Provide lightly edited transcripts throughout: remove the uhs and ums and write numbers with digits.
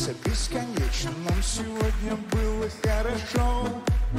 длился бесконечно. Нам сегодня было хорошо.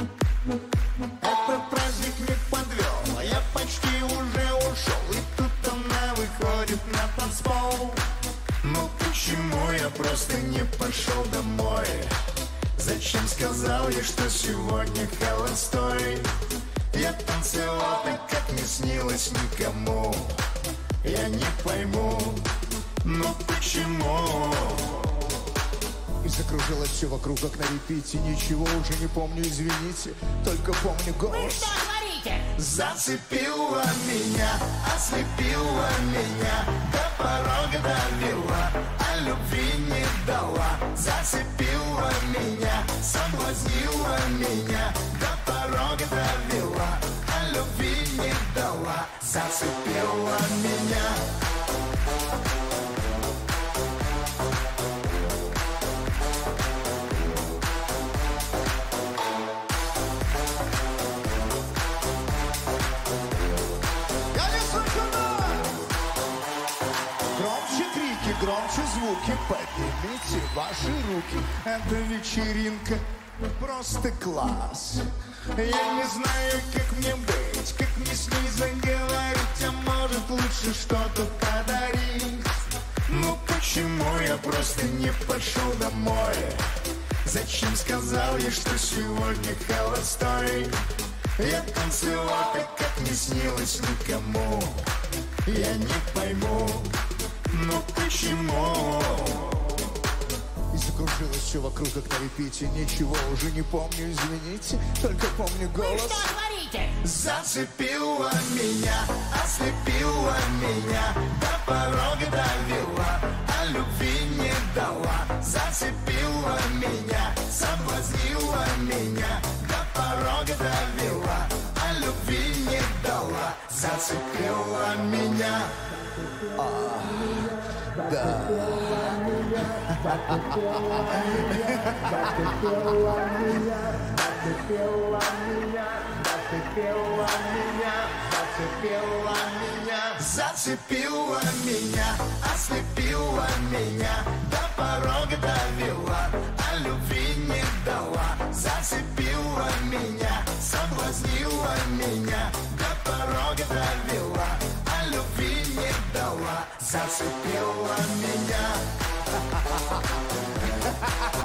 Этот праздник не подвел, я почти уже ушел. И тут она выходит на танцпол. Ну почему я просто не пошел домой? Зачем сказал я, что сегодня холостой? Я танцевал так, как не снилось никому. Я не пойму, ну почему? И закружилось все вокруг, как на репите. Ничего уже не помню, извините. Только помню голос. Вы что творите? Зацепила меня, ослепила меня, до порога довела, а любви не дала. Зацепила меня, соблазнила меня, до порога довела, а любви не дала. Зацепила меня. Громче звуки, поднимите ваши руки. Эта вечеринка просто класс. Я не знаю, как мне быть, как мне с ней заговорить. А может лучше что-то подарить. Ну почему я просто не пошел домой? Зачем сказал я, что сегодня холостой? Я танцевал так, как не снилось никому. Я не пойму, ну почему? И закружилось все вокруг, как на репите. Ничего уже не помню, извините. Только помню голос. Вы что творите? Зацепила меня, ослепила меня, до порога довела, а любви не дала. Зацепила меня, соблазнила меня, до порога довела, а любви не дала. Зацепила меня. Да. Зацепила меня, ослепила меня, до порога довела, а любви не дала. Зацепила меня, соблазнила меня, до порога довела, а любви не дала. Зацепила меня.